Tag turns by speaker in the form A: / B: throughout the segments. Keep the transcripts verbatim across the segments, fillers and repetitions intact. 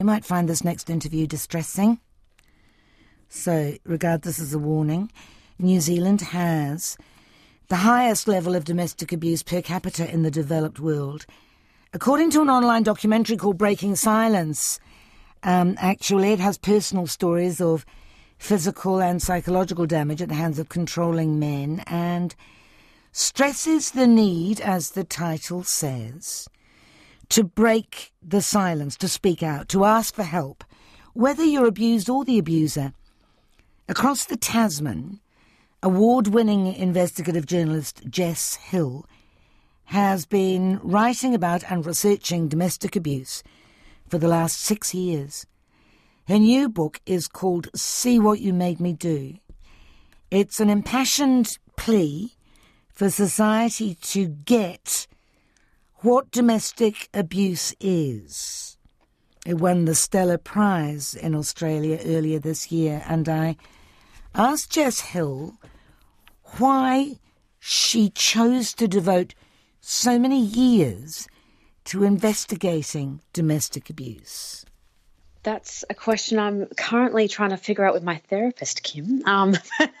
A: You might find this next interview distressing. So regard this as a warning. New Zealand has the highest level of domestic abuse per capita in the developed world. According to an online documentary called Breaking Silence, um, actually it has personal stories of physical and psychological damage at the hands of controlling men and stresses the need, as the title says, to break the silence, to speak out, to ask for help, whether you're abused or the abuser. Across the Tasman, award-winning investigative journalist Jess Hill has been writing about and researching domestic abuse for the last six years. Her new book is called See What You Made Me Do. It's an impassioned plea for society to get what domestic abuse is. It won the Stella Prize in Australia earlier this year, and I asked Jess Hill why she chose to devote so many years to investigating domestic abuse.
B: That's a question I'm currently trying to figure out with my therapist, Kim. Um,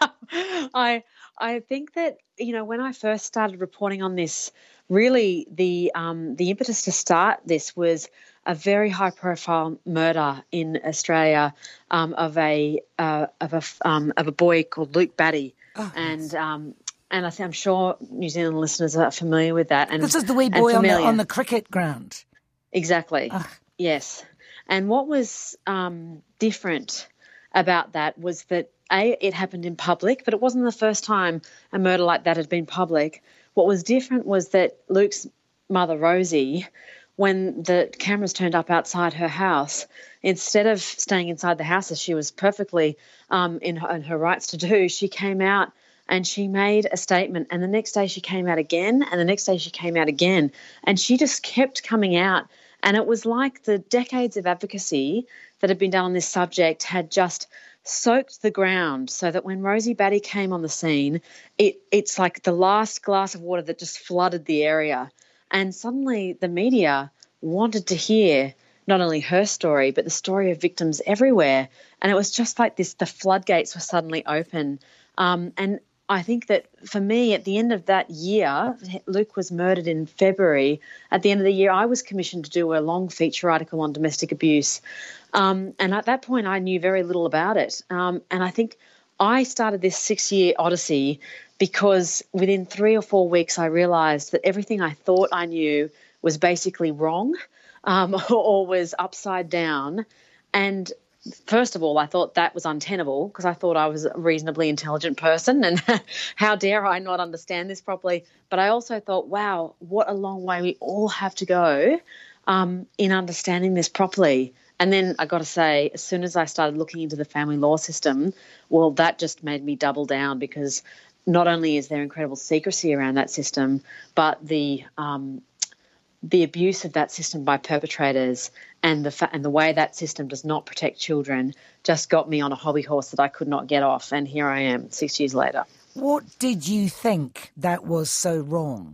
B: I I think that, you know, when I first started reporting on this, really the um, the impetus to start this was a very high-profile murder in Australia um, of a uh, of a um, of a boy called Luke Batty, oh, and yes. um, and I think I'm sure New Zealand listeners are familiar with that. And
A: this is the wee boy on the on the cricket ground.
B: Exactly.
A: Oh.
B: Yes. And what was um, different about that was that, A, it happened in public, but it wasn't the first time a murder like that had been public. What was different was that Luke's mother, Rosie, when the cameras turned up outside her house, instead of staying inside the house as she was perfectly um, in, her, in her rights to do, she came out and she made a statement. And the next day she came out again, and the next day she came out again. And she just kept coming out. And it was like the decades of advocacy that had been done on this subject had just soaked the ground, so that when Rosie Batty came on the scene, it, it's like the last glass of water that just flooded the area. And suddenly the media wanted to hear not only her story, but the story of victims everywhere. And it was just like this, the floodgates were suddenly open. Um, and I think that for me, at the end of that year, Luke was murdered in February. At the end of the year, I was commissioned to do a long feature article on domestic abuse. Um, and at that point, I knew very little about it. Um, and I think I started this six-year odyssey because within three or four weeks, I realised that everything I thought I knew was basically wrong um, or was upside down. And first of all, I thought that was untenable because I thought I was a reasonably intelligent person and how dare I not understand this properly. But I also thought, wow, what a long way we all have to go um, in understanding this properly. And then I got to say, as soon as I started looking into the family law system, well, that just made me double down because not only is there incredible secrecy around that system, but the um, the abuse of that system by perpetrators and the fa- and the way that system does not protect children just got me on a hobby horse that I could not get off. And here I am six years later.
A: What did you think that was so wrong?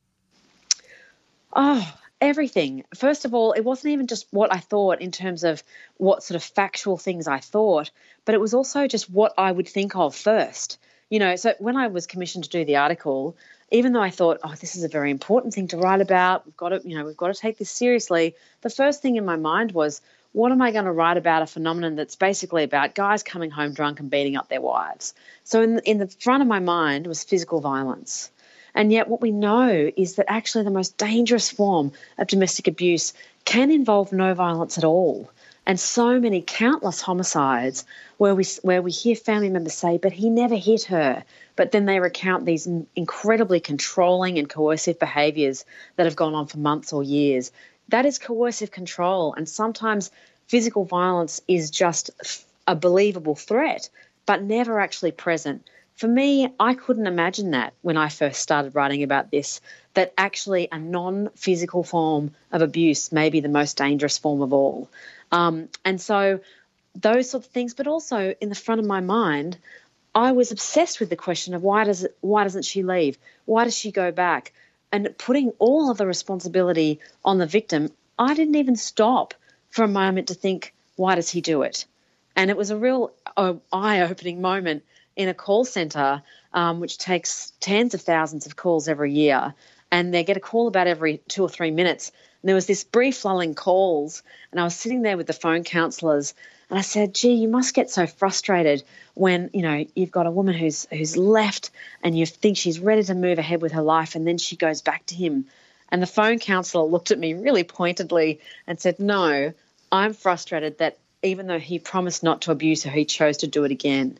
B: Oh, everything. First of all, it wasn't even just what I thought in terms of what sort of factual things I thought, but it was also just what I would think of first. You know, so when I was commissioned to do the article, even though I thought, oh, this is a very important thing to write about, we've got to, you know, we've got to take this seriously, the first thing in my mind was, what am I going to write about a phenomenon that's basically about guys coming home drunk and beating up their wives? So in, in the front of my mind was physical violence. And yet what we know is that actually the most dangerous form of domestic abuse can involve no violence at all. And so many countless homicides where we where we hear family members say, but he never hit her. But then they recount these incredibly controlling and coercive behaviours that have gone on for months or years. That is coercive control. And sometimes physical violence is just a believable threat, but never actually present. For me, I couldn't imagine that when I first started writing about this, that actually a non-physical form of abuse may be the most dangerous form of all. Um, and so those sort of things, but also in the front of my mind, I was obsessed with the question of why does it, why doesn't she leave? Why does she go back? And putting all of the responsibility on the victim, I didn't even stop for a moment to think, why does he do it? And it was a real uh, eye-opening moment in a call centre, um, which takes tens of thousands of calls every year, and they get a call about every two or three minutes. And there was this brief lull in calls, and I was sitting there with the phone counsellors, and I said, gee, you must get so frustrated when, you know, you've got a woman who's who's left and you think she's ready to move ahead with her life, and then she goes back to him. And the phone counsellor looked at me really pointedly and said, no, I'm frustrated that even though he promised not to abuse her, he chose to do it again.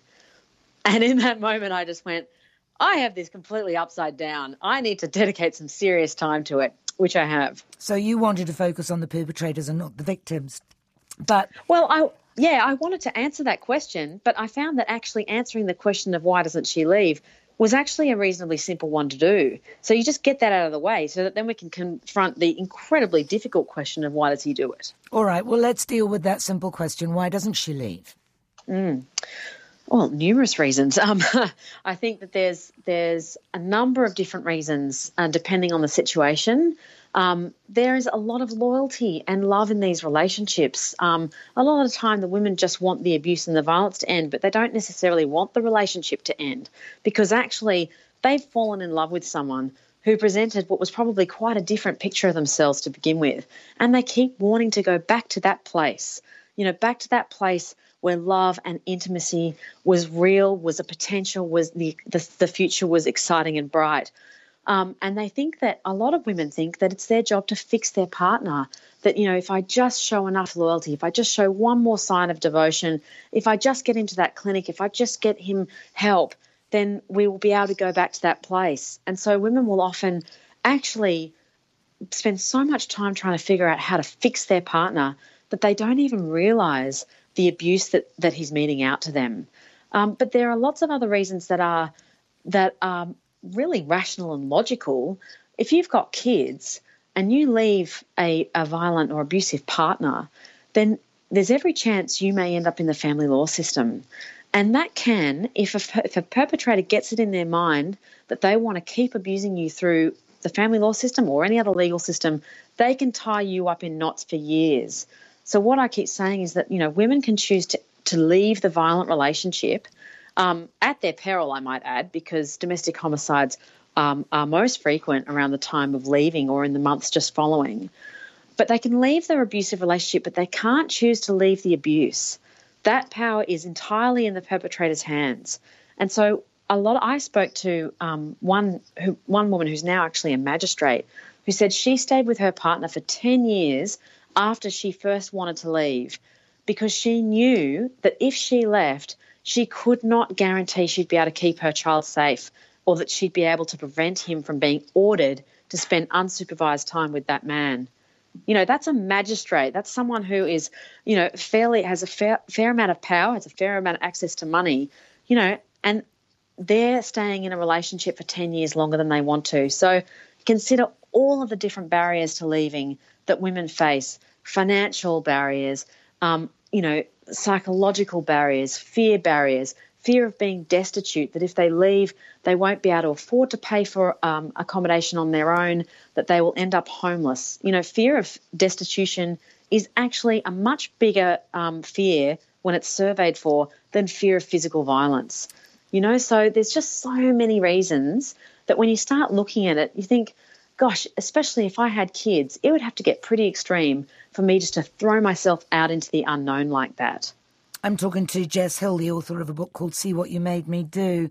B: And in that moment, I just went, I have this completely upside down. I need to dedicate some serious time to it, which I have.
A: So you wanted to focus on the perpetrators and not the victims. But
B: well, I yeah, I wanted to answer that question, but I found that actually answering the question of why doesn't she leave was actually a reasonably simple one to do. So you just get that out of the way so that then we can confront the incredibly difficult question of why does he do it.
A: All right, well, let's deal with that simple question. Why doesn't she leave?
B: Mm. Well, numerous reasons. Um, I think that there's there's a number of different reasons uh, depending on the situation. Um, there is a lot of loyalty and love in these relationships. Um, a lot of the time the women just want the abuse and the violence to end, but they don't necessarily want the relationship to end because actually they've fallen in love with someone who presented what was probably quite a different picture of themselves to begin with. And they keep wanting to go back to that place, you know, back to that place where love and intimacy was real, was a potential, was the, the, the future was exciting and bright. Um, and they think that a lot of women think that it's their job to fix their partner, that, you know, if I just show enough loyalty, if I just show one more sign of devotion, if I just get into that clinic, if I just get him help, then we will be able to go back to that place. And so women will often actually spend so much time trying to figure out how to fix their partner that they don't even realise the abuse that, that he's meting out to them. Um, but there are lots of other reasons that are that are really rational and logical. If you've got kids and you leave a, a violent or abusive partner, then there's every chance you may end up in the family law system. And that can, if a, if a perpetrator gets it in their mind that they want to keep abusing you through the family law system or any other legal system, they can tie you up in knots for years. So what I keep saying is that, you know, women can choose to, to leave the violent relationship um, at their peril, I might add, because domestic homicides um, are most frequent around the time of leaving or in the months just following. But they can leave their abusive relationship, but they can't choose to leave the abuse. That power is entirely in the perpetrator's hands. And so a lot. I spoke to um, one who, one woman who's now actually a magistrate who said she stayed with her partner for ten years after she first wanted to leave because she knew that if she left, she could not guarantee she'd be able to keep her child safe or that she'd be able to prevent him from being ordered to spend unsupervised time with that man. You know, that's a magistrate. That's someone who is, you know, fairly has a fair, fair amount of power, has a fair amount of access to money, you know, and they're staying in a relationship for ten years longer than they want to. So consider all of the different barriers to leaving that women face, financial barriers, um, you know, psychological barriers, fear barriers, fear of being destitute, that if they leave, they won't be able to afford to pay for um, accommodation on their own, that they will end up homeless. You know, fear of destitution is actually a much bigger um, fear when it's surveyed for than fear of physical violence. You know, so there's just so many reasons that when you start looking at it, you think, gosh, especially if I had kids, it would have to get pretty extreme for me just to throw myself out into the unknown like that.
A: I'm talking to Jess Hill, the author of a book called See What You Made Me Do.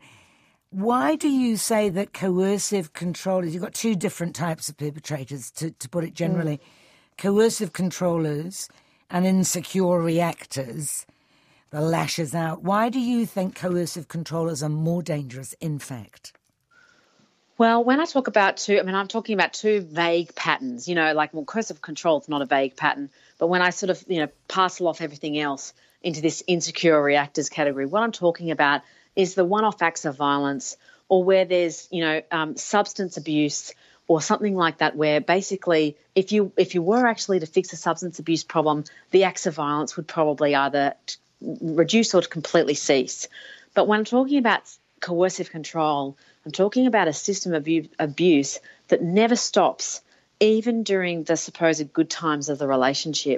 A: Why do you say that coercive controllers, you've got two different types of perpetrators, to, to put it generally, mm. coercive controllers and insecure reactors, the lashes out. Why do you think coercive controllers are more dangerous, in fact?
B: Well, when I talk about two, I mean, I'm talking about two vague patterns, you know, like, well, coercive control is not a vague pattern, but when I sort of, you know, parcel off everything else into this insecure reactors category, what I'm talking about is the one-off acts of violence or where there's, you know, um, substance abuse or something like that, where basically if you if you were actually to fix a substance abuse problem, the acts of violence would probably either reduce or completely cease. But when I'm talking about coercive control, I'm talking about a system of abuse that never stops, even during the supposed good times of the relationship,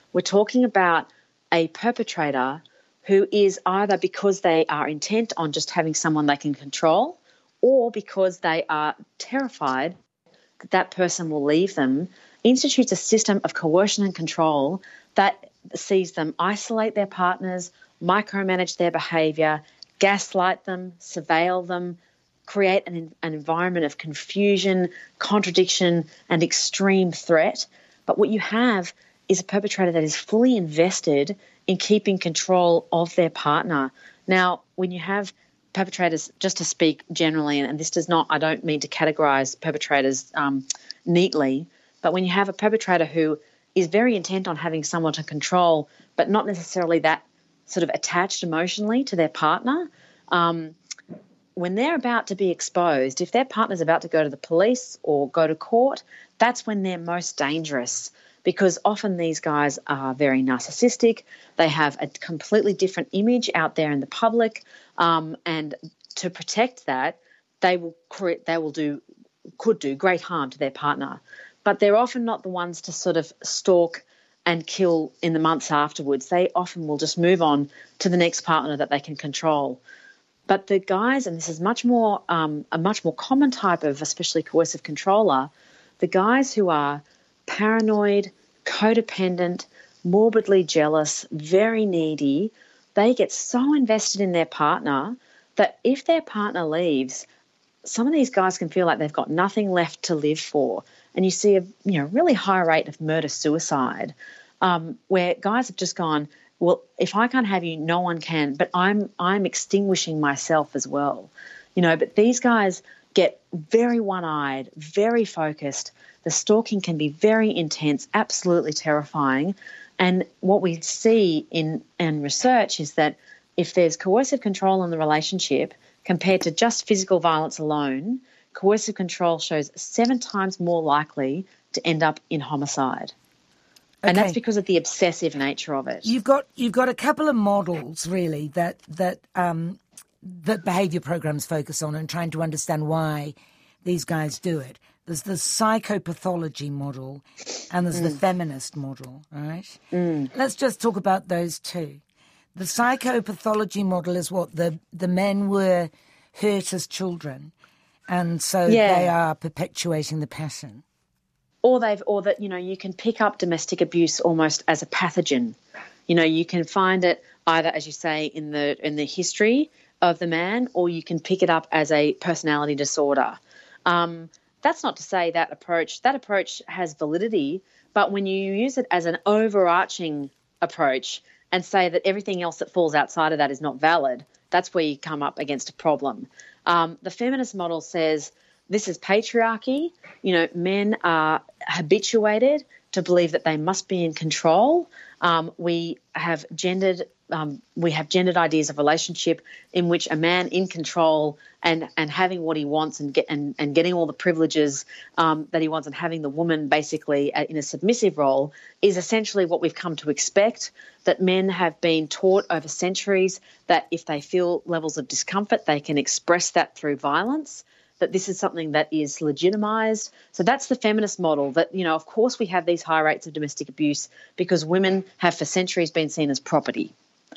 B: We're talking about a perpetrator who is either because they are intent on just having someone they can control, or because they are terrified that that person will leave them, institutes a system of coercion and control that sees them isolate their partners, micromanage their behaviour, gaslight them, surveil them, create an, an environment of confusion, contradiction, and extreme threat. But what you have is a perpetrator that is fully invested in keeping control of their partner. Now, when you have perpetrators, just to speak generally, and this does not, I don't mean to categorise perpetrators um, neatly, but when you have a perpetrator who is very intent on having someone to control, but not necessarily that sort of attached emotionally to their partner, um, when they're about to be exposed, if their partner's about to go to the police or go to court, that's when they're most dangerous, because often these guys are very narcissistic. They have a completely different image out there in the public, um, and to protect that, they will create, they will do could do great harm to their partner. But they're often not the ones to sort of stalk and kill in the months afterwards. They often will just move on to the next partner that they can control. But the guys, and this is much more um, a much more common type of especially coercive controller, the guys who are paranoid, codependent, morbidly jealous, very needy, they get so invested in their partner that if their partner leaves, some of these guys can feel like they've got nothing left to live for. And you see a you know really high rate of murder-suicide, um, where guys have just gone, well, if I can't have you, no one can, but I'm I'm extinguishing myself as well. You know, but these guys get very one-eyed, very focused. The stalking can be very intense, absolutely terrifying. And what we see in, in research is that if there's coercive control in the relationship compared to just physical violence alone, coercive control shows seven times more likely to end up in homicide. And
A: Okay.
B: that's because of the obsessive nature of it.
A: You've got you've got a couple of models really that that um, that behaviour programs focus on and trying to understand why these guys do it. There's the psychopathology model and there's mm. the feminist model, right?
B: Mm.
A: Let's just talk about those two. The psychopathology model is what the the men were hurt as children, and so
B: yeah.
A: they are perpetuating the pattern.
B: Or they've, or that, you know, you can pick up domestic abuse almost as a pathogen. You know, you can find it either, as you say, in the in the history of the man, or you can pick it up as a personality disorder. Um, that's not to say that approach, that approach has validity, but when you use it as an overarching approach and say that everything else that falls outside of that is not valid, that's where you come up against a problem. Um, the feminist model says, this is patriarchy. You know, men are habituated to believe that they must be in control. Um, we have gendered, um, we have gendered ideas of relationship in which a man in control and and having what he wants and get and, and getting all the privileges um, that he wants and having the woman basically in a submissive role is essentially what we've come to expect. That men have been taught over centuries that if they feel levels of discomfort, they can express that through violence. That this is something that is legitimised. So that's the feminist model that, you know, of course we have these high rates of domestic abuse because women have for centuries been seen as property.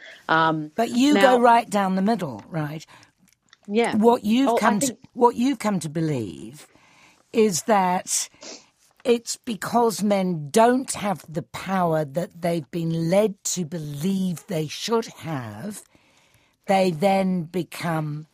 B: Um,
A: but you
B: now,
A: go right down the middle, right?
B: Yeah.
A: What you've
B: oh,
A: come
B: think...
A: to what you've come to believe is that it's because men don't have the power that they've been led to believe they should have, they then become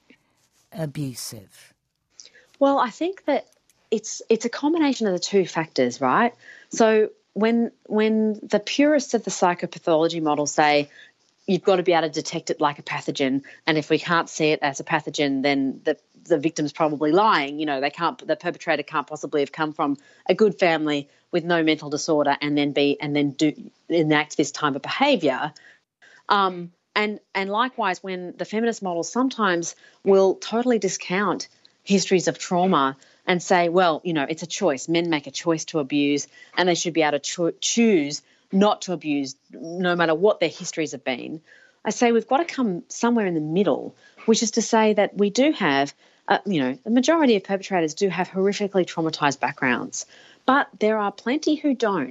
A: abusive.
B: Well, I think that it's it's a combination of the two factors, right? So when when the purists of the psychopathology model say you've got to be able to detect it like a pathogen, and if we can't see it as a pathogen, then the the victim's probably lying. You know, they can't the perpetrator can't possibly have come from a good family with no mental disorder and then be and then do enact this type of behaviour. Um, and and likewise, when the feminist model sometimes will totally discount histories of trauma and say, well, you know, it's a choice. Men make a choice to abuse and they should be able to cho- choose not to abuse no matter what their histories have been. I say we've got to come somewhere in the middle, which is to say that we do have, uh, you know, the majority of perpetrators do have horrifically traumatised backgrounds, but there are plenty who don't.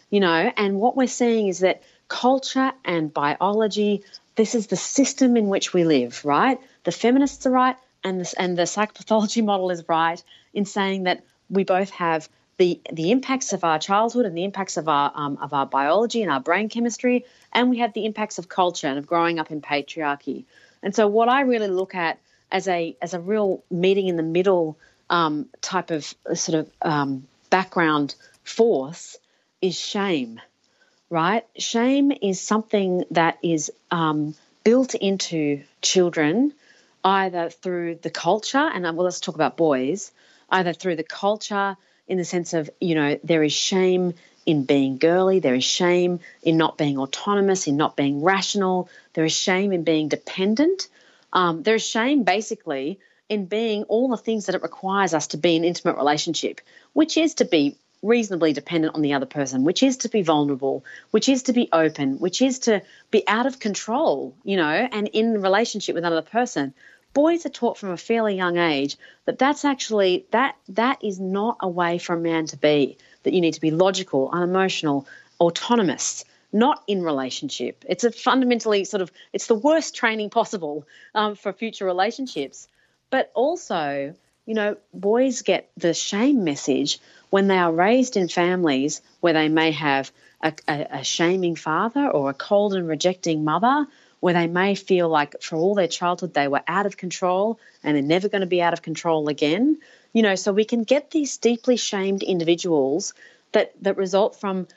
B: you know, and what we're seeing is that culture and biology, this is the system in which we live, right? The feminists are right, and the, and the psychopathology model is right in saying that we both have the the impacts of our childhood and the impacts of our um, of our biology and our brain chemistry, and we have the impacts of culture and of growing up in patriarchy. And so what I really look at as a as a real meeting in the middle um, type of sort of um, background force is shame, right? Shame is something that is um, built into children either through the culture, and well, let's talk about boys, either through the culture in the sense of, you know, there is shame in being girly, there is shame in not being autonomous, in not being rational, there is shame in being dependent, um, there is shame basically in being all the things that it requires us to be in an intimate relationship, which is to be reasonably dependent on the other person, which is to be vulnerable, which is to be open, which is to be out of control, you know, and in relationship with another person. Boys are taught from a fairly young age that that's actually, that that is not a way for a man to be, that you need to be logical, unemotional, autonomous, not in relationship. It's a fundamentally sort of, it's the worst training possible um, for future relationships. But also, you know, boys get the shame message when they are raised in families where they may have a, a, a shaming father or a cold and rejecting mother, where they may feel like for all their childhood they were out of control and they're never going to be out of control again. You know, so we can get these deeply shamed individuals that, that result from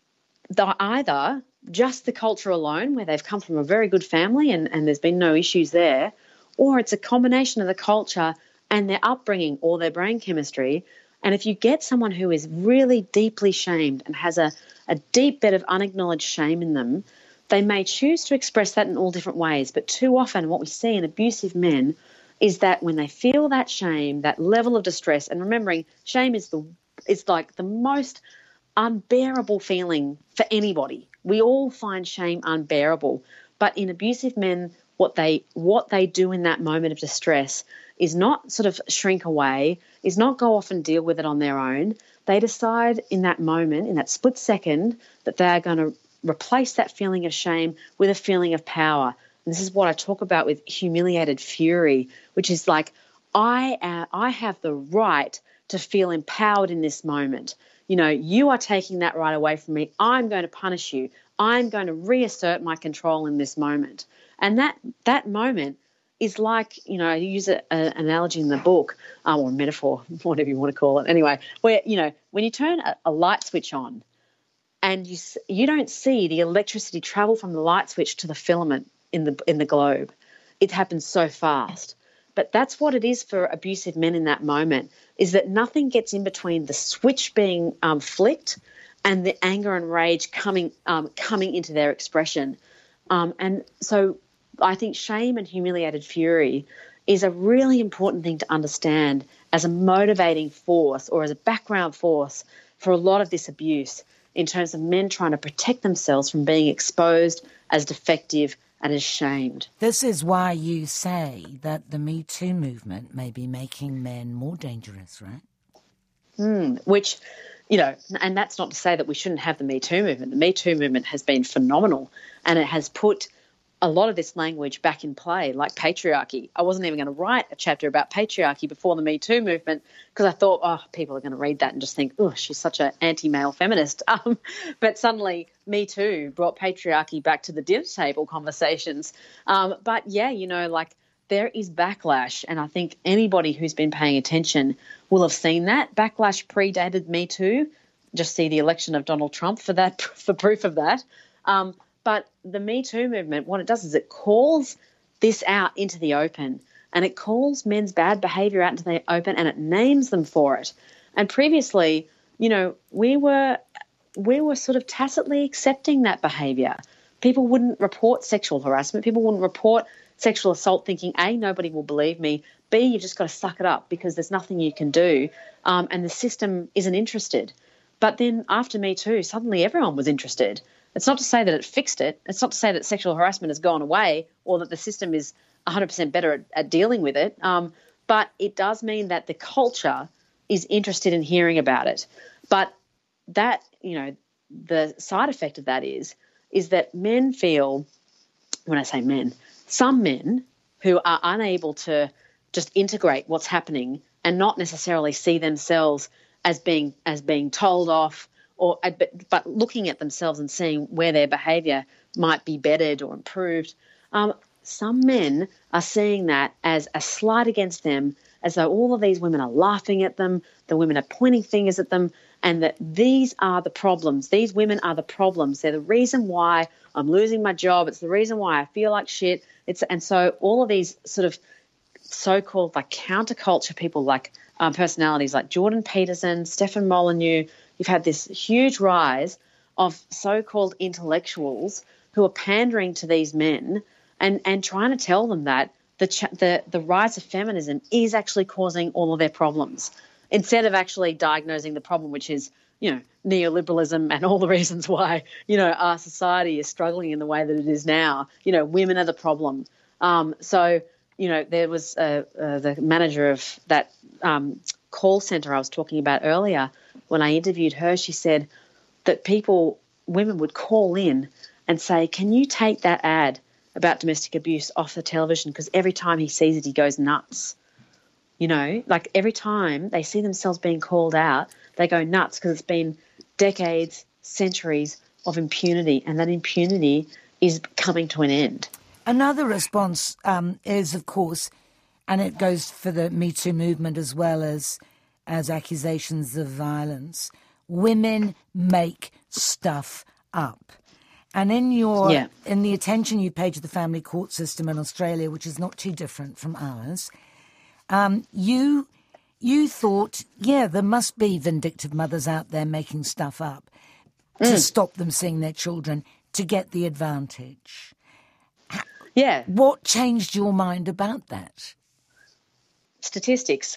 B: the, either just the culture alone, where they've come from a very good family and, and there's been no issues there, or it's a combination of the culture and their upbringing or their brain chemistry. And if you get someone who is really deeply shamed and has a, a deep bed of unacknowledged shame in them, they may choose to express that in all different ways. But too often what we see in abusive men is that when they feel that shame, that level of distress, and remembering shame is the is like the most unbearable feeling for anybody. We all find shame unbearable. But in abusive men, what they what they do in that moment of distress is not sort of shrink away, is not go off and deal with it on their own. They decide in that moment, in that split second, that they are going to replace that feeling of shame with a feeling of power. And this is what I talk about with humiliated fury, which is like, I uh, I have the right to feel empowered in this moment. You know, you are taking that right away from me. I'm going to punish you. I'm going to reassert my control in this moment. And that that moment is like, you know, I use an analogy in the book, um, or a metaphor, whatever you want to call it. Anyway, where, you know, when you turn a, a light switch on, and you you don't see the electricity travel from the light switch to the filament in the in the globe. It happens so fast. But that's what it is for abusive men in that moment, is that nothing gets in between the switch being um, flicked and the anger and rage coming um, coming into their expression. Um, and so I think shame and humiliated fury is a really important thing to understand as a motivating force or as a background force for a lot of this abuse, in terms of men trying to protect themselves from being exposed as defective and as shamed.
A: This is why you say that the Me Too movement may be making men more dangerous, right?
B: Mm, which, you know, and that's not to say that we shouldn't have the Me Too movement. The Me Too movement has been phenomenal, and it has put a lot of this language back in play, like patriarchy. I wasn't even going to write a chapter about patriarchy before the Me Too movement because I thought, oh, people are going to read that and just think, oh, she's such an anti-male feminist. Um, but suddenly Me Too brought patriarchy back to the dinner table conversations. Um, but, yeah, you know, like there is backlash, and I think anybody who's been paying attention will have seen that. Backlash predated Me Too. Just see the election of Donald Trump for that, for proof of that. Um, But the Me Too movement, what it does is it calls this out into the open, and it calls men's bad behaviour out into the open, and it names them for it. And previously, you know, we were we were sort of tacitly accepting that behaviour. People wouldn't report sexual harassment. People wouldn't report sexual assault thinking, A, nobody will believe me, B, you've just got to suck it up because there's nothing you can do, um, and the system isn't interested. But then after Me Too, suddenly everyone was interested. It's not to say that it fixed it. It's not to say that sexual harassment has gone away or that the system is one hundred percent better at, at dealing with it. Um, but it does mean that the culture is interested in hearing about it. But that, you know, the side effect of that is, is that men feel, when I say men, some men who are unable to just integrate what's happening and not necessarily see themselves as being as being told off, or but, but looking at themselves and seeing where their behaviour might be bettered or improved. Um, some men are seeing that as a slight against them, as though all of these women are laughing at them, the women are pointing fingers at them, and that these are the problems. These women are the problems. They're the reason why I'm losing my job. It's the reason why I feel like shit. It's and so all of these sort of so-called like counterculture people, like um, personalities like Jordan Peterson, Stefan Molyneux. You've had this huge rise of so-called intellectuals who are pandering to these men and, and trying to tell them that the, ch- the the rise of feminism is actually causing all of their problems, instead of actually diagnosing the problem, which is, you know, neoliberalism and all the reasons why, you know, our society is struggling in the way that it is now. You know, women are the problem. Um, so, you know, there was uh, uh, the manager of that um, call centre I was talking about earlier. When I interviewed her, she said that people, women would call in and say, can you take that ad about domestic abuse off the television, because every time he sees it, he goes nuts. You know, like every time they see themselves being called out, they go nuts because it's been decades, centuries of impunity, and that impunity is coming to an end.
A: Another response um, is, of course, and it goes for the Me Too movement as well as as accusations of violence, women make stuff up. And in your
B: yeah.
A: in the attention you pay to the family court system in Australia, which is not too different from ours, um, you you thought, yeah, there must be vindictive mothers out there making stuff up to
B: mm.
A: stop them seeing their children to get the advantage.
B: Yeah.
A: What changed your mind about that?
B: Statistics,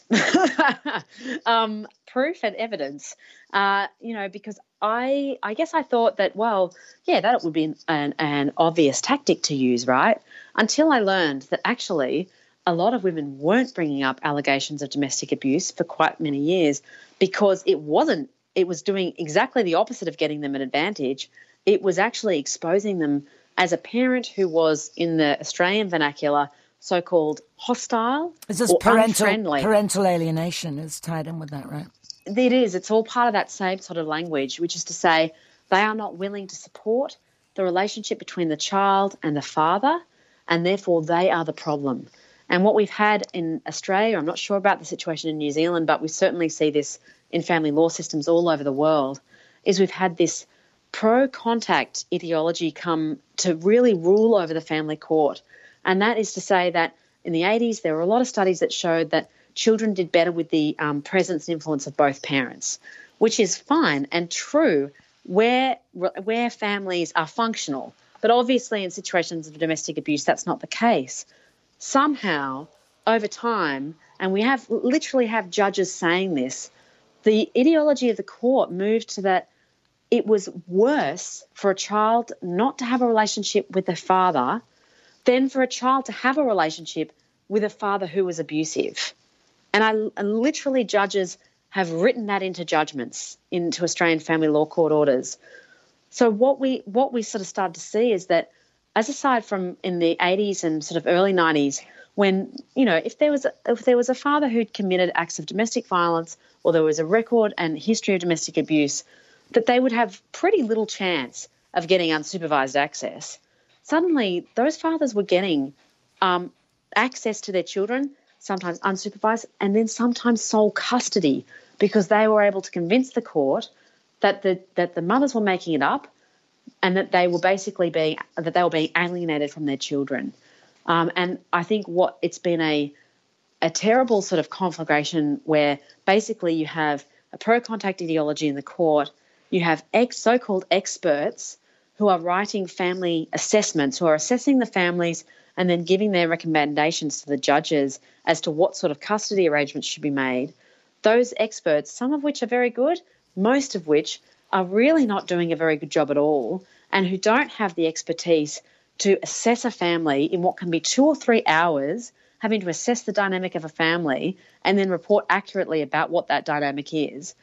B: um, proof and evidence, uh, you know, because I I guess I thought that, well, yeah, that would be an, an, an obvious tactic to use, right? Until I learned that actually a lot of women weren't bringing up allegations of domestic abuse for quite many years because it wasn't, it was doing exactly the opposite of getting them an advantage. It was actually exposing them as a parent who was, in the Australian vernacular, so-called hostile
A: is this
B: or
A: parental,
B: unfriendly.
A: Parental alienation is tied in with that, right?
B: It is. It's all part of that same sort of language, which is to say they are not willing to support the relationship between the child and the father, and therefore they are the problem. And what we've had in Australia, I'm not sure about the situation in New Zealand, but we certainly see this in family law systems all over the world, is we've had this pro-contact ideology come to really rule over the family court. And that is to say that in the eighties, there were a lot of studies that showed that children did better with the um, presence and influence of both parents, which is fine and true where where families are functional. But obviously in situations of domestic abuse, that's not the case. Somehow, over time, and we have literally have judges saying this, the ideology of the court moved to that it was worse for a child not to have a relationship with their father than for a child to have a relationship with a father who was abusive. And I and literally judges have written that into judgments, into Australian family law court orders. So what we what we sort of started to see is that, as aside from in the eighties and sort of early nineties, when, you know, if there was a, if there was a father who'd committed acts of domestic violence or there was a record and history of domestic abuse, that they would have pretty little chance of getting unsupervised access. Suddenly, those fathers were getting um, access to their children, sometimes unsupervised, and then sometimes sole custody, because they were able to convince the court that the that the mothers were making it up, and that they were basically being that they were being alienated from their children. Um, and I think what it's been a a terrible sort of conflagration where basically you have a pro-contact ideology in the court, you have ex, so-called experts who are writing family assessments, who are assessing the families and then giving their recommendations to the judges as to what sort of custody arrangements should be made. Those experts, some of which are very good, most of which are really not doing a very good job at all, and who don't have the expertise to assess a family in what can be two or three hours, having to assess the dynamic of a family and then report accurately about what that dynamic is.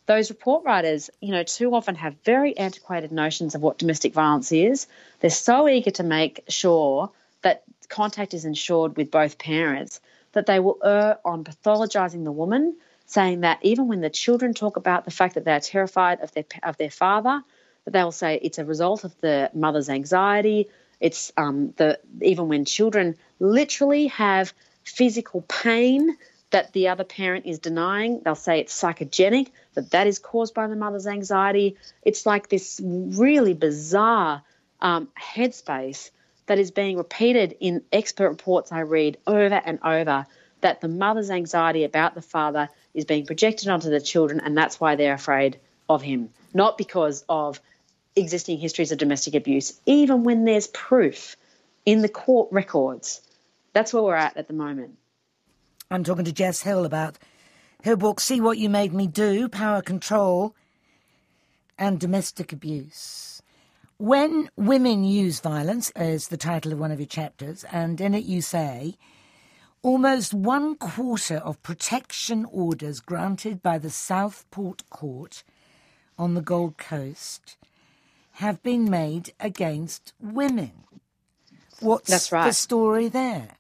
B: those report writers, you know, too often have very antiquated notions of what domestic violence is. They're so eager to make sure that contact is ensured with both parents that they will err on pathologizing the woman, saying that even when the children talk about the fact that they're terrified of their of their father, that they will say it's a result of the mother's anxiety. It's um, the even when children literally have physical pain that the other parent is denying, they'll say it's psychogenic, that that is caused by the mother's anxiety. It's like this really bizarre um, headspace that is being repeated in expert reports I read over and over, that the mother's anxiety about the father is being projected onto the children, and that's why they're afraid of him, not because of existing histories of domestic abuse, even when there's proof in the court records. That's where we're at at the moment.
A: I'm talking to Jess Hill about her book, See What You Made Me Do, Power, Control and Domestic Abuse. When Women Use Violence is the title of one of your chapters, and in it you say, almost one quarter of protection orders granted by the Southport Court on the Gold Coast have been made against women. What's
B: That's right.
A: the story there?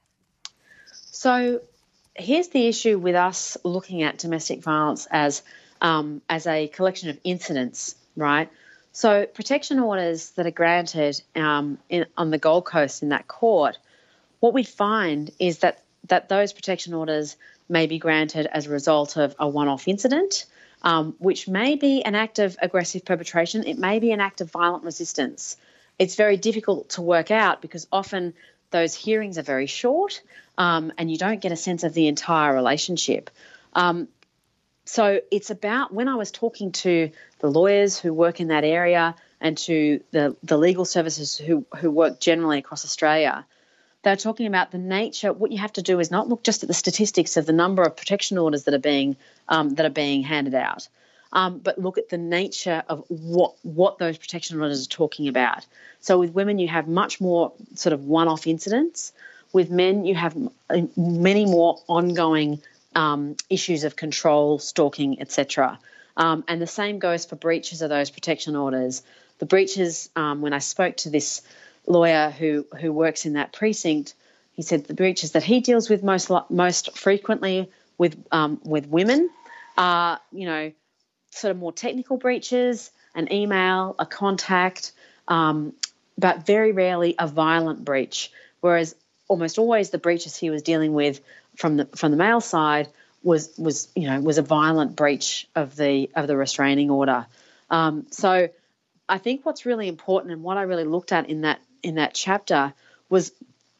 B: So here's the issue with us looking at domestic violence as um, as a collection of incidents, right? So protection orders that are granted um, in, on the Gold Coast in that court, what we find is that, that those protection orders may be granted as a result of a one-off incident, um, which may be an act of aggressive perpetration. It may be an act of violent resistance. It's very difficult to work out because often those hearings are very short um, and you don't get a sense of the entire relationship. Um, so it's about, when I was talking to the lawyers who work in that area and to the, the legal services who, who work generally across Australia, they're talking about the nature. What you have to do is not look just at the statistics of the number of protection orders that are being um, that are being handed out, um, but look at the nature of what what those protection orders are talking about. So with women, you have much more sort of one-off incidents. With men, you have many more ongoing um, issues of control, stalking, et cetera. Um, and the same goes for breaches of those protection orders. The breaches, um, when I spoke to this lawyer who who works in that precinct, he said the breaches that he deals with most most frequently with um, with women are, you know, sort of more technical breaches, an email, a contact, um, but very rarely a violent breach. Whereas almost always the breaches he was dealing with from the from the male side was was you know was a violent breach of the of the restraining order. Um, so I think what's really important and what I really looked at in that in that chapter was,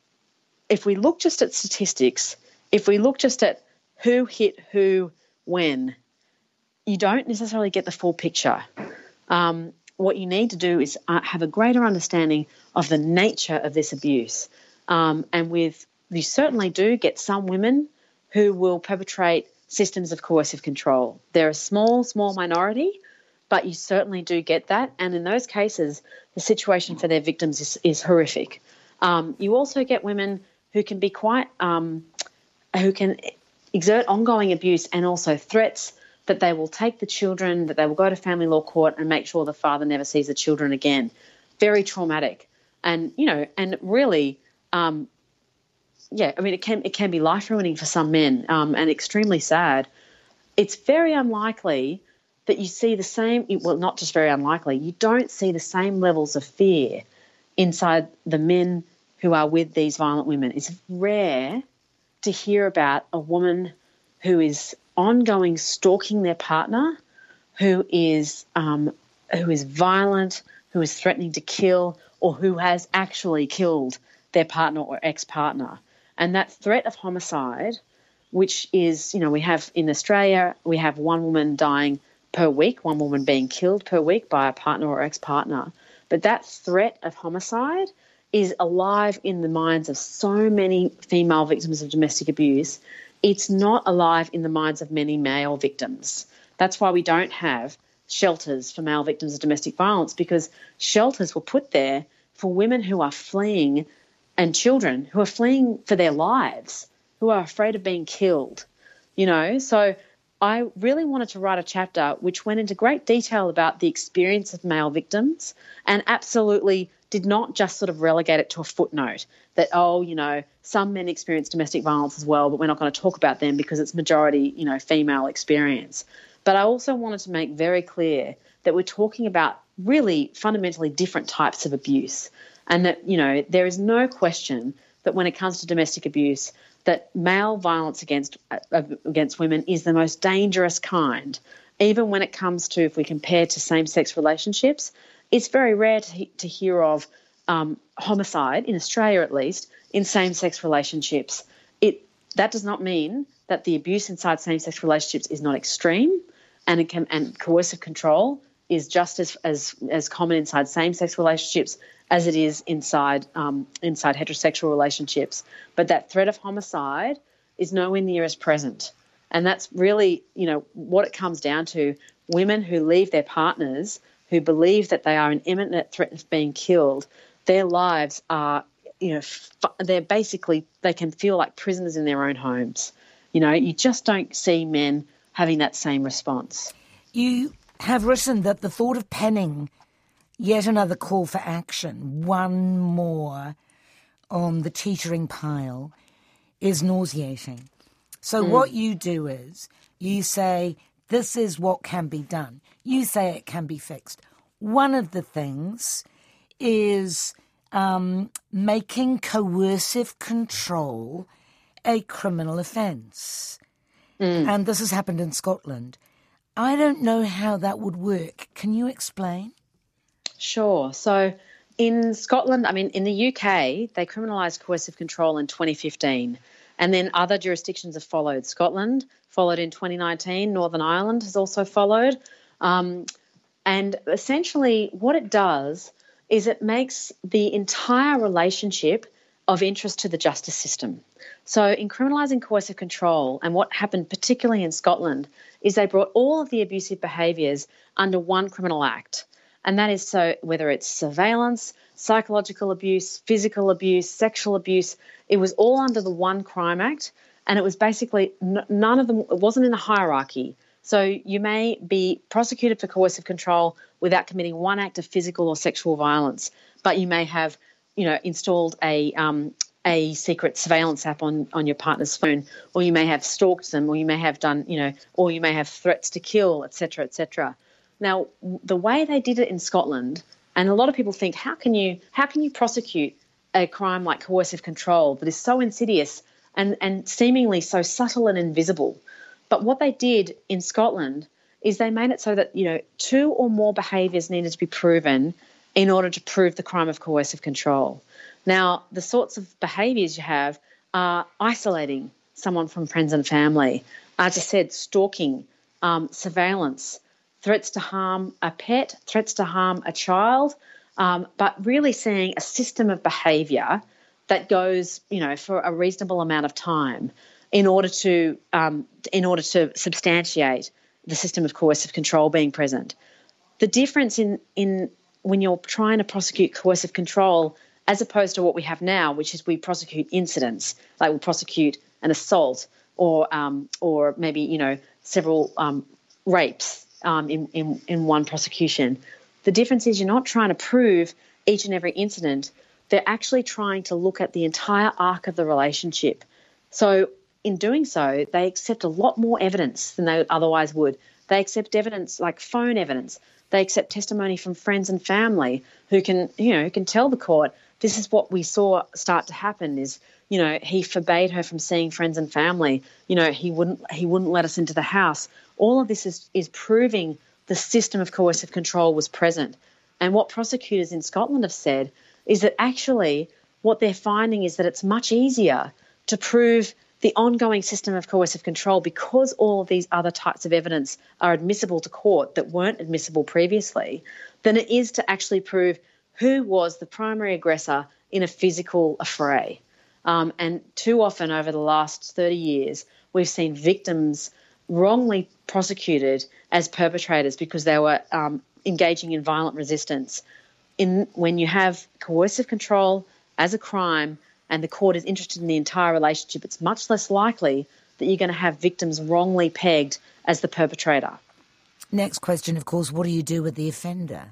B: if we look just at statistics, if we look just at who hit who when, you don't necessarily get the full picture. Um, what you need to do is uh, have a greater understanding of the nature of this abuse. Um, and with you certainly do get some women who will perpetrate systems of coercive control. They're a small, small minority, but you certainly do get that. And in those cases, the situation for their victims is, is horrific. Um, you also get women who can be quite, um, who can exert ongoing abuse and also threats that they will take the children, that they will go to family law court and make sure the father never sees the children again. Very traumatic. And, you know, and really, um, yeah, I mean, it can it can be life-ruining for some men um, and extremely sad. It's very unlikely that you see the same, well, not just very unlikely, you don't see the same levels of fear inside the men who are with these violent women. It's rare to hear about a woman who is ongoing stalking their partner, who is um, who is violent, who is threatening to kill, or who has actually killed their partner or ex-partner. And that threat of homicide, which is, you know, we have in Australia, we have one woman dying per week, one woman being killed per week by a partner or ex-partner. But that threat of homicide is alive in the minds of so many female victims of domestic abuse. It's not alive in the minds of many male victims. That's why we don't have shelters for male victims of domestic violence, because shelters were put there for women who are fleeing and children who are fleeing for their lives, who are afraid of being killed, you know. So I really wanted to write a chapter which went into great detail about the experience of male victims and absolutely did not just sort of relegate it to a footnote that, oh, you know, some men experience domestic violence as well, but we're not going to talk about them because it's majority, you know, female experience. But I also wanted to make very clear that we're talking about really fundamentally different types of abuse, and that, you know, there is no question that when it comes to domestic abuse, that male violence against uh, against women is the most dangerous kind. Even when it comes to, if we compare to same-sex relationships, it's very rare to, to hear of um, homicide, in Australia at least, in same-sex relationships. It that does not mean that the abuse inside same-sex relationships is not extreme, and it can, and coercive control is just as as as common inside same-sex relationships as it is inside um, inside heterosexual relationships. But that threat of homicide is nowhere near as present. And that's really, you know, what it comes down to. Women who leave their partners, who believe that they are in imminent threat of being killed, their lives are, you know, they're basically, they can feel like prisoners in their own homes. You know, you just don't see men having that same response.
A: You have written that the thought of penning yet another call for action, one more on the teetering pile, is nauseating. So mm. what you do is you say, this is what can be done. You say it can be fixed. One of the things is um, making coercive control a criminal offence. Mm. And this has happened in Scotland. I don't know how that would work. Can you explain?
B: Sure. So in Scotland, I mean, in the U K, they criminalised coercive control in twenty fifteen, and then other jurisdictions have followed. Scotland followed in twenty nineteen. Northern Ireland has also followed. Um, and essentially what it does is it makes the entire relationship of interest to the justice system. So in criminalising coercive control, and what happened particularly in Scotland, is they brought all of the abusive behaviours under one criminal act. And that is so whether it's surveillance, psychological abuse, physical abuse, sexual abuse, it was all under the one crime act. And it was basically n- none of them, it wasn't in a hierarchy. So you may be prosecuted for coercive control without committing one act of physical or sexual violence, but you may have, you know, installed a um, a secret surveillance app on, on your partner's phone, or you may have stalked them, or you may have done, you know, or you may have threats to kill, et cetera, et cetera. Now, the way they did it in Scotland, and a lot of people think, how can you how can you prosecute a crime like coercive control that is so insidious and, and seemingly so subtle and invisible? But what they did in Scotland is they made it so that, you know, two or more behaviours needed to be proven in order to prove the crime of coercive control. Now, the sorts of behaviours you have are isolating someone from friends and family, as I said, stalking, um, surveillance, threats to harm a pet, threats to harm a child, um, but really seeing a system of behaviour that goes, you know, for a reasonable amount of time in order to um, in order to substantiate the system of coercive control being present. The difference in in when you're trying to prosecute coercive control as opposed to what we have now, which is we prosecute incidents, like we'll prosecute an assault or um, or maybe, you know, several um, rapes um, in, in, in one prosecution. The difference is you're not trying to prove each and every incident. They're actually trying to look at the entire arc of the relationship. So in doing so, they accept a lot more evidence than they otherwise would. They accept evidence like phone evidence. They accept testimony from friends and family who can, you know, who can tell the court, this is what we saw start to happen is, you know, he forbade her from seeing friends and family. You know, he wouldn't he wouldn't let us into the house. All of this is, is proving the system of coercive control was present. And what prosecutors in Scotland have said is that actually what they're finding is that it's much easier to prove the ongoing system of coercive control because all of these other types of evidence are admissible to court that weren't admissible previously than it is to actually prove who was the primary aggressor in a physical affray. Um, and too often over the last thirty years, we've seen victims wrongly prosecuted as perpetrators because they were um, engaging in violent resistance. In when you have coercive control as a crime and the court is interested in the entire relationship, it's much less likely that you're going to have victims wrongly pegged as the perpetrator.
A: Next question, of course, what do you do with the offender?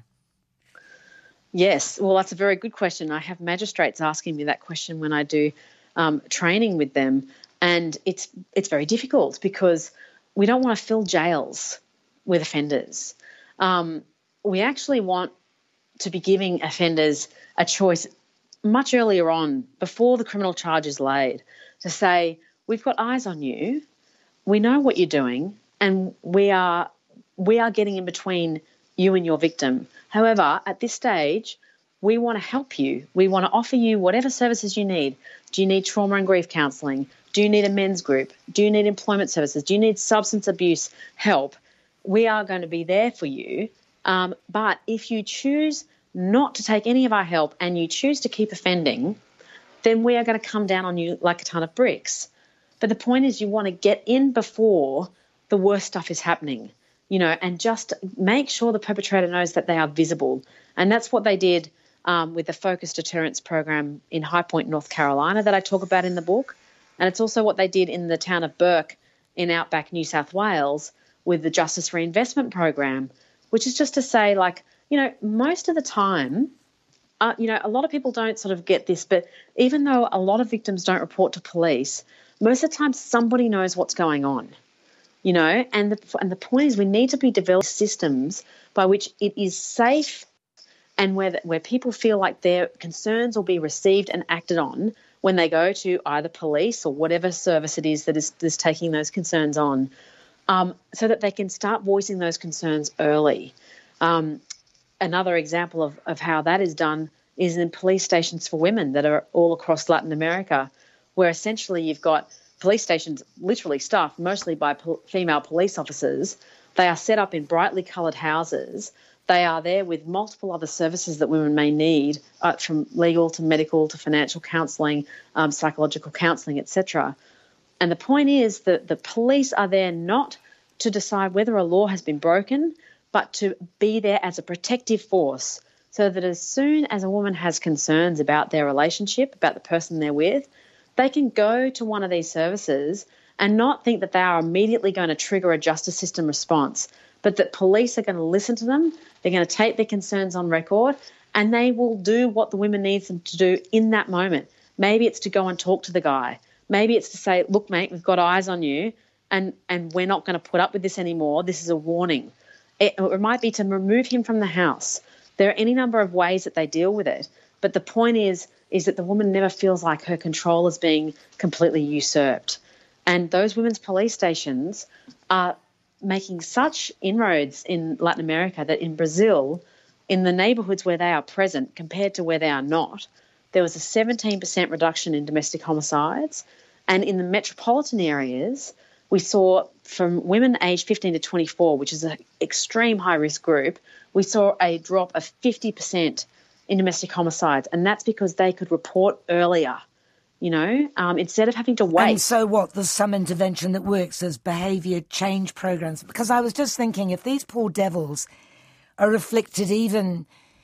B: Yes, well, that's a very good question. I have magistrates asking me that question when I do um, training with them, and it's it's very difficult because we don't want to fill jails with offenders. Um, we actually want to be giving offenders a choice much earlier on, before the criminal charge is laid, to say, we've got eyes on you, we know what you're doing, and we are we are getting in between you and your victim. However, at this stage, we want to help you. We want to offer you whatever services you need. Do you need trauma and grief counselling? Do you need a men's group? Do you need employment services? Do you need substance abuse help? We are going to be there for you. Um, but if you choose not to take any of our help and you choose to keep offending, then we are going to come down on you like a ton of bricks. But the point is, you want to get in before the worst stuff is happening, you know, and just make sure the perpetrator knows that they are visible. And that's what they did um, with the Focus Deterrence Program in High Point, North Carolina, that I talk about in the book. And it's also what they did in the town of Burke in outback New South Wales with the Justice Reinvestment Program, which is just to say, like, you know, most of the time, uh, you know, a lot of people don't sort of get this, but even though a lot of victims don't report to police, most of the time somebody knows what's going on, you know, and the, and the point is we need to be developing systems by which it is safe and where, where people feel like their concerns will be received and acted on when they go to either police or whatever service it is that is, is taking those concerns on, um, so that they can start voicing those concerns early. Um, another example of, of how that is done is in police stations for women that are all across Latin America, where essentially you've got police stations literally staffed mostly by po- female police officers. They are set up in brightly coloured houses. They are there with multiple other services that women may need, uh, from legal to medical to financial counselling, um, psychological counselling, et cetera. And the point is that the police are there not to decide whether a law has been broken, but to be there as a protective force, so that as soon as a woman has concerns about their relationship, about the person they're with, they can go to one of these services and not think that they are immediately going to trigger a justice system response, but that police are going to listen to them, they're going to take their concerns on record, and they will do what the women need them to do in that moment. Maybe it's to go and talk to the guy. Maybe it's to say, look, mate, we've got eyes on you, and, and we're not going to put up with this anymore. This is a warning. It, it might be to remove him from the house. There are any number of ways that they deal with it. But the point is, is that the woman never feels like her control is being completely usurped. And those women's police stations are making such inroads in Latin America that in Brazil, in the neighbourhoods where they are present compared to where they are not, there was a seventeen percent reduction in domestic homicides. And in the metropolitan areas, we saw from women aged fifteen to twenty-four, which is an extreme high-risk group, we saw a drop of fifty percent in domestic homicides. And that's because they could report earlier, you know, um, instead of having to wait.
A: And so what, there's some intervention that works as behaviour change programs? Because I was just thinking, if these poor devils are afflicted even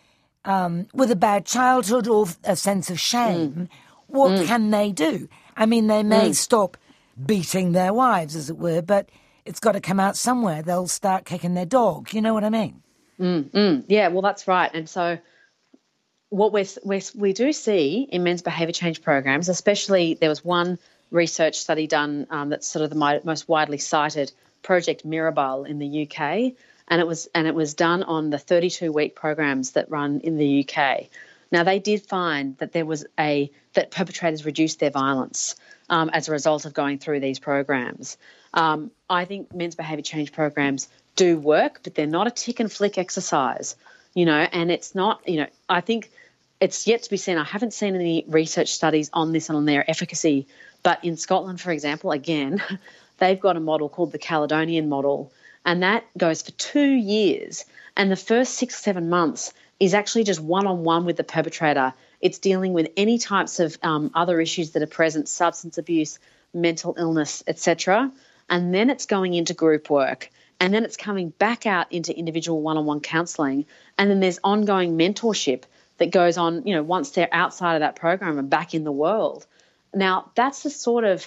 A: um, with a bad childhood or a sense of shame, mm. what mm. can they do? I mean, they may mm. stop beating their wives, as it were, but it's got to come out somewhere. They'll start kicking their dog. You know what I mean?
B: Mm, mm. Yeah, well, that's right. And so what we're, we're, we do see in men's behaviour change programs, especially there was one research study done um, that's sort of the most widely cited, Project Mirabelle in the U K, and it was and it was done on the thirty-two week programs that run in the U K. Now, they did find that there was a that perpetrators reduced their violence um, as a result of going through these programs. Um, I think men's behaviour change programs do work, but they're not a tick and flick exercise, you know, and it's not, you know, I think it's yet to be seen. I haven't seen any research studies on this and on their efficacy, but in Scotland, for example, again, they've got a model called the Caledonian model, and that goes for two years. And the first six, seven months is actually just one-on-one with the perpetrator. It's dealing with any types of um, other issues that are present, substance abuse, mental illness, et cetera. And then it's going into group work. And then it's coming back out into individual one-on-one counselling. And then there's ongoing mentorship that goes on, you know, once they're outside of that program and back in the world. Now, that's the sort of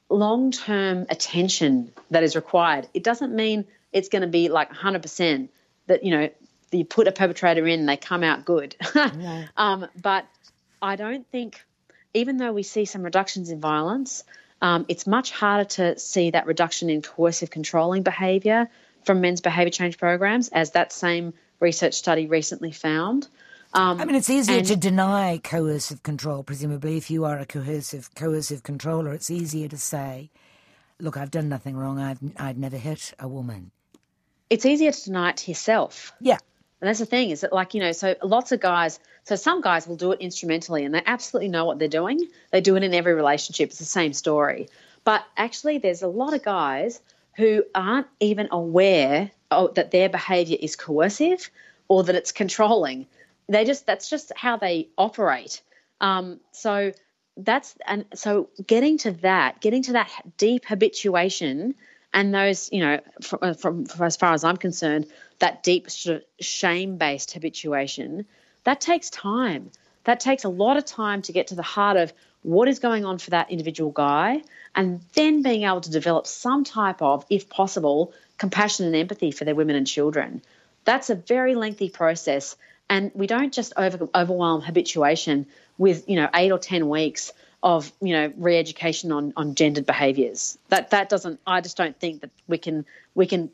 B: long-term attention that is required. It doesn't mean it's going to be like one hundred percent that, you know, you put a perpetrator in and they come out good.
A: No.
B: um, but I don't think, even though we see some reductions in violence, um, it's much harder to see that reduction in coercive controlling behaviour from men's behaviour change programs, as that same research study recently found. Um,
A: I mean, it's easier
B: and-
A: to deny coercive control, presumably. If you are a coercive coercive controller, it's easier to say, look, I've done nothing wrong, I've, I'd never hit a woman.
B: It's easier to deny it to yourself.
A: Yeah.
B: And that's the thing, is that, like, you know, so lots of guys, so some guys will do it instrumentally and they absolutely know what they're doing. They do it in every relationship. It's the same story. But actually there's a lot of guys who aren't even aware of, that their behaviour is coercive or that it's controlling. They just, that's just how they operate. Um, so that's, and so getting to that, getting to that deep habituation and those, you know, from, from, from as far as I'm concerned, that deep sort of shame-based habituation, that takes time. That takes a lot of time to get to the heart of what is going on for that individual guy, and then being able to develop some type of, if possible, compassion and empathy for their women and children. That's a very lengthy process, and we don't just over, overwhelm habituation with, you know, eight or ten weeks of, you know, re-education on, on gendered behaviours. That that doesn't. I just don't think that we can we can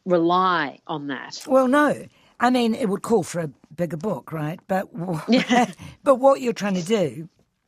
B: rely on that.
A: Well, no. I mean, it would call for a bigger book, right? But
B: Yeah.
A: but what you're trying to do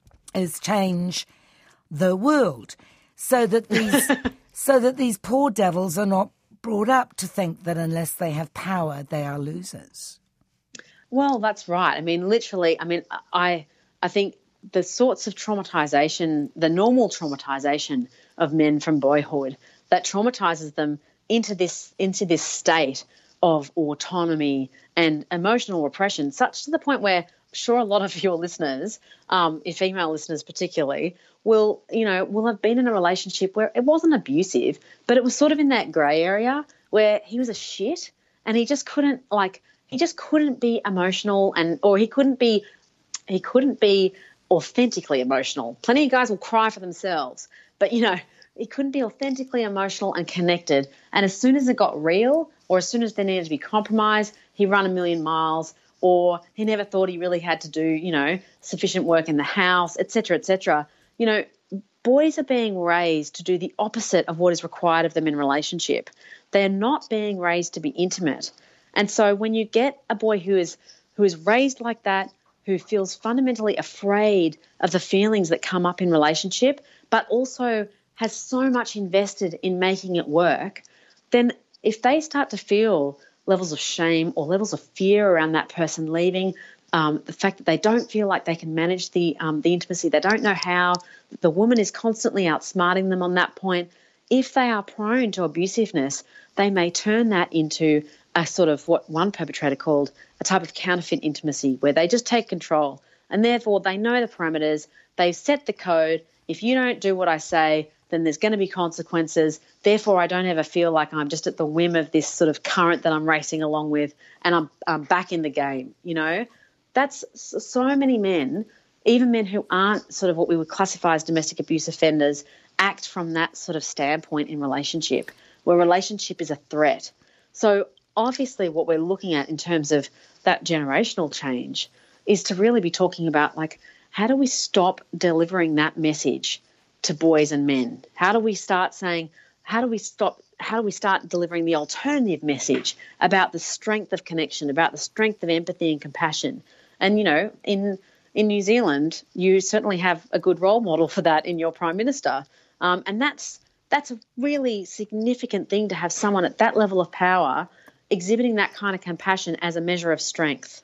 A: is change the world so that these so that these poor devils are not brought up to think that unless they have power, they are losers.
B: Well, that's right. I mean, literally. I mean, I I think the sorts of traumatization, the normal traumatization of men from boyhood, that traumatizes them into this into this state of autonomy and emotional repression, such to the point where I'm sure a lot of your listeners, um, your female listeners particularly, will, you know, will have been in a relationship where it wasn't abusive, but it was sort of in that grey area where he was a shit and he just couldn't like he just couldn't be emotional and or he couldn't be he couldn't be authentically emotional. Plenty of guys will cry for themselves, but, you know, he couldn't be authentically emotional and connected. And as soon as it got real, or as soon as there needed to be compromise, he ran a million miles, or he never thought he really had to do, you know, sufficient work in the house, et cetera, et cetera. You know, boys are being raised to do the opposite of what is required of them in relationship. They're not being raised to be intimate. And so when you get a boy who is who is raised like that, who feels fundamentally afraid of the feelings that come up in relationship, but also has so much invested in making it work, then if they start to feel levels of shame or levels of fear around that person leaving, um, the fact that they don't feel like they can manage the um, the intimacy, they don't know how, the woman is constantly outsmarting them on that point, if they are prone to abusiveness, they may turn that into a sort of what one perpetrator called a type of counterfeit intimacy, where they just take control and therefore they know the parameters, they've set the code. If you don't do what I say, then there's going to be consequences. Therefore, I don't ever feel like I'm just at the whim of this sort of current that I'm racing along with and I'm, I'm back in the game, you know. That's so many men, even men who aren't sort of what we would classify as domestic abuse offenders, act from that sort of standpoint in relationship, where relationship is a threat. So obviously what we're looking at in terms of that generational change is to really be talking about, like, how do we stop delivering that message to boys and men? How do we start saying, how do we stop, how do we start delivering the alternative message about the strength of connection, about the strength of empathy and compassion? And, you know, in in New Zealand, you certainly have a good role model for that in your Prime Minister. Um, and that's that's a really significant thing, to have someone at that level of power exhibiting that kind of compassion as a measure of strength.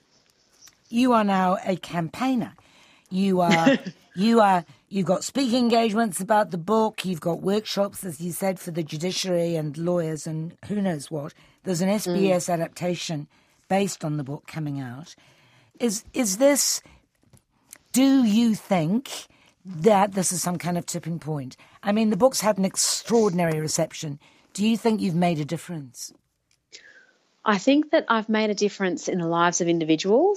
A: You are now a campaigner. You are, you are, you've got speaking engagements about the book. You've got workshops, as you said, for the judiciary and lawyers and who knows what. There's an S B S mm. adaptation based on the book coming out. Is is this? Do you think that this is some kind of tipping point? I mean, the book's had an extraordinary reception. Do you think you've made a difference?
B: I think that I've made a difference in the lives of individuals.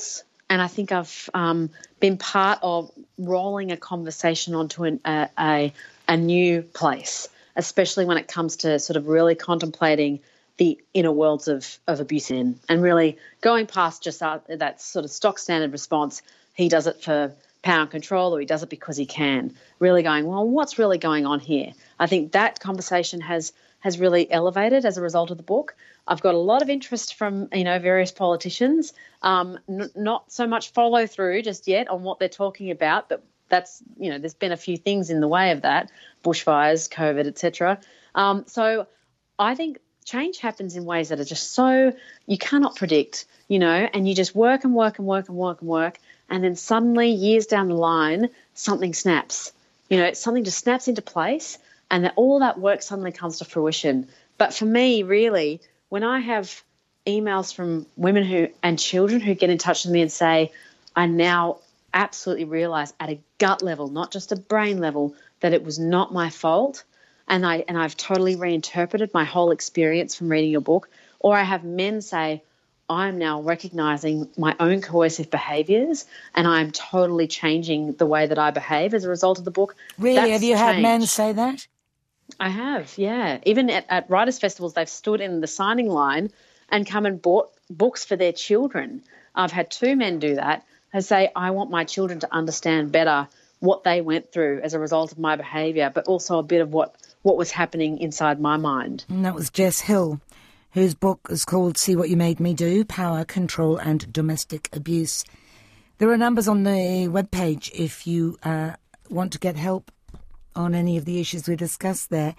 B: and I think I've um, been part of rolling a conversation onto an, a, a a new place, especially when it comes to sort of really contemplating the inner worlds of, of abuse in, and really going past just that, that sort of stock standard response, he does it for power and control, or he does it because he can, really going, well, what's really going on here? I think that conversation has has really elevated as a result of the book. I've got a lot of interest from, you know, various politicians, um, n- not so much follow through just yet on what they're talking about, but that's, you know, there's been a few things in the way of that, bushfires, COVID, et cetera. Um, so I think change happens in ways that are just so you cannot predict, you know, and you just work and work and work and work and work, and then suddenly years down the line, something snaps. You know, something just snaps into place, and that all that work suddenly comes to fruition. But for me, really, when I have emails from women who and children who get in touch with me and say, I now absolutely realise at a gut level, not just a brain level, that it was not my fault, and I and I've totally reinterpreted my whole experience from reading your book. Or I have men say, I'm now recognising my own coercive behaviours, and I'm totally changing the way that I behave as a result of the book.
A: Really?
B: That's
A: have you
B: change.
A: had men say that?
B: I have, yeah. Even at, at writers' festivals, they've stood in the signing line and come and bought books for their children. I've had two men do that, who say, I want my children to understand better what they went through as a result of my behaviour, but also a bit of what, what was happening inside my mind.
A: And that was Jess Hill, whose book is called See What You Made Me Do, Power, Control and Domestic Abuse. There are numbers on the webpage if you uh, want to get help on any of the issues we discussed there.